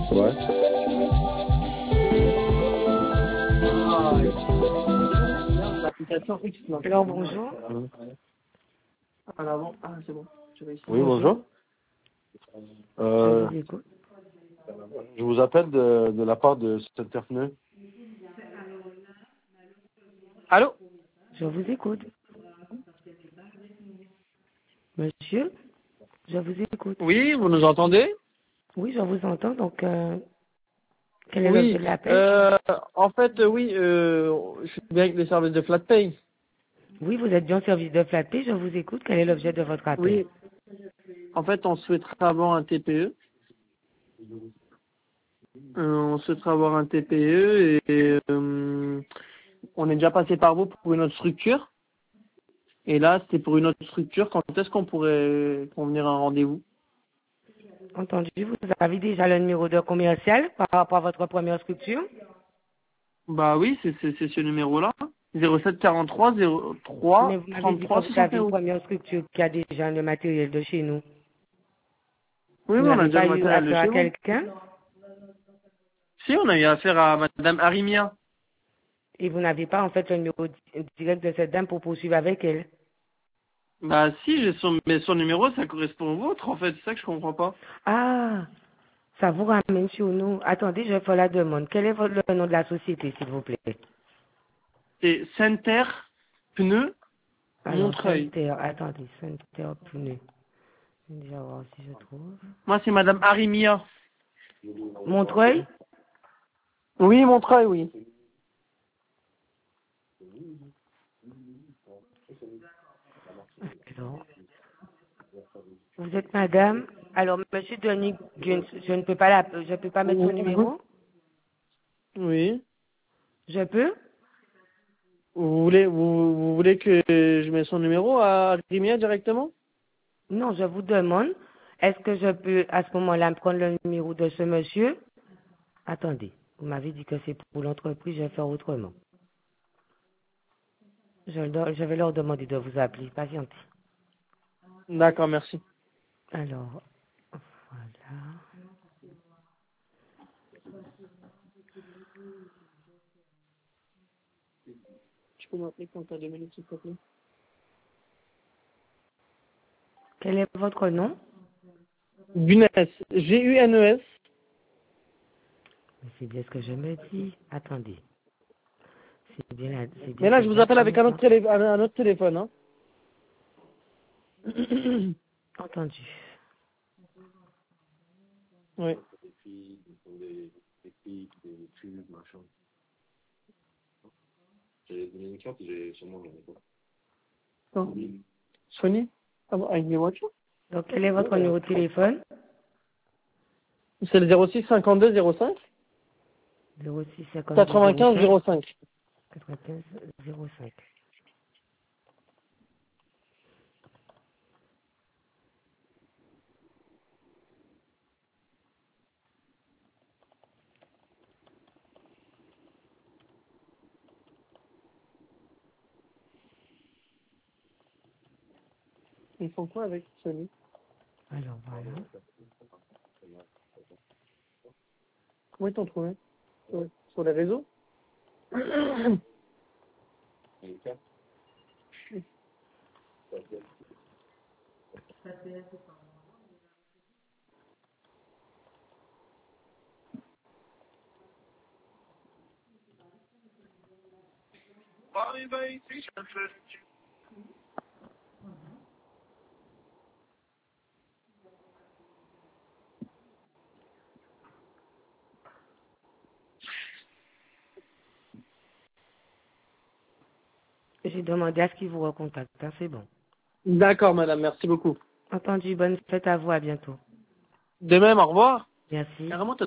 Ouais. L'application X. Non. Alors, bonjour. En avant. Ah, c'est bon. Je vais essayer. Oui, bonjour. Je vous écoute. Je vous appelle de la part de Centerpneu. Allô? Je vous écoute. Monsieur, je vous écoute. Oui, vous nous entendez? Oui, je vous entends. Donc, quel est l'objet Oui. de l'appel? En fait, oui, je suis bien avec les services de FlatPay. Oui, vous êtes bien au service de Flatpay. Je vous écoute. Quel est l'objet de votre appel? Oui. En fait, on souhaiterait avoir un TPE. On souhaiterait avoir un TPE et on est déjà passé par vous pour une autre structure. Et là, c'était pour une autre structure. Quand est-ce qu'on pourrait convenir à un rendez-vous? Entendu. Vous avez déjà le numéro de commercial par rapport à votre première structure? Bah oui, c'est ce numéro-là. 07 43 03 Mais vous m'avez dit que 33 vous avez une 71. première structure qui a déjà le matériel de chez nous. Oui, Vous oui, on a n'avez déjà pas le eu matériel de affaire chez à vous. quelqu'un Si, on a eu affaire à Madame Arimia. et vous n'avez pas en fait le numéro direct de cette dame pour poursuivre avec elle. Bah si, mais son numéro, ça correspond au vôtre, en fait. C'est ça que je comprends pas. Ah, ça vous ramène sur nous. Attendez, je fais la demande. Quel est le nom de la société, s'il vous plaît? C'est Center Pneu Alors, Montreuil. Center, attendez, Center Pneu. Je vais déjà voir si je trouve. Moi, c'est Madame Arimia. Montreuil? Oui, Montreuil, oui. Alors, vous êtes madame? Alors, monsieur Denis Guns, je ne peux pas mettre son numéro? Oui. Je peux? Vous voulez que je mette son numéro à Arimia directement? Non, je vous demande, est-ce que je peux à ce moment-là prendre le numéro de ce monsieur? Attendez, vous m'avez dit que c'est pour l'entreprise, je vais faire autrement. Je vais leur demander de vous appeler, patientez. D'accord, merci. Alors, voilà. Tu peux m'appeler quand t'as 2 minutes, s'il te plaît? Quel est votre nom? Gunes. Gunes. Mais c'est bien ce que je me dis. Attendez. C'est bien Mais là, je cette vous date appelle qui avec me parle. un autre téléphone, hein. Entendu. Oui. Non. Sony? Ah bon, avec des voitures? Donc, quel est votre numéro de téléphone? C'est le 06 52 05 06 52 95 05 05. 95 05. Ils font quoi avec Sony? Alors, voilà. Comment ils t'ont trouvé? Sur les réseaux? J'ai demandé à ce qu'ils vous recontactent. Hein, c'est bon. D'accord, madame, merci beaucoup. Entendu. Bonne fête à vous. À bientôt. De même, au revoir. Merci. Carrément, t'as